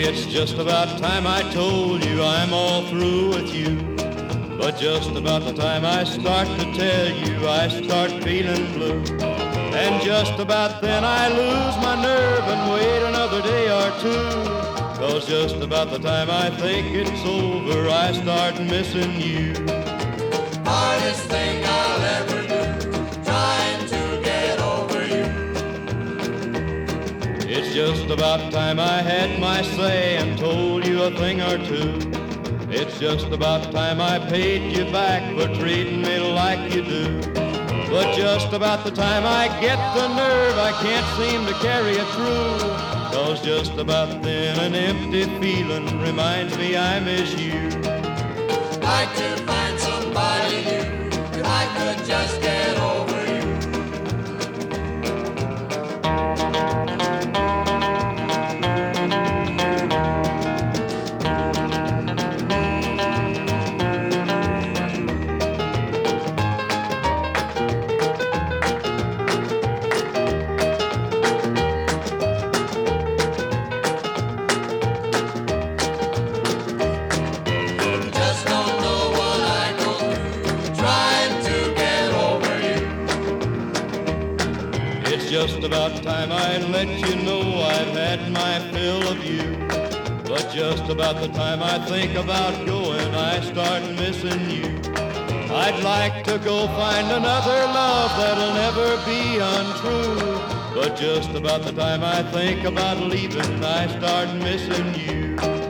It's just about time I told you I'm all through with you. But just about the time I start to tell you, I start feeling blue. And just about then I lose my nerve and wait another day or two. 'Cause just about the time I think it's over, I start missing you. Hardest thing I'll ever do, trying to get over you. It's just about time I had my say and told you a thing or two. It's just about time I paid you back for treating me like you do. But just about the time I get the nerve, I can't seem to carry it through. 'Cause just about then an empty feeling reminds me I miss you. Like to find somebody new, if I could just get over you. Just don't know what I go through, trying to get over you. It's just about time I let you know I've had my fill of you. But just about the time I think about going, I start missing you. I'd like to go find another love that'll never be untrue. But just about the time I think about leaving, I start missing you.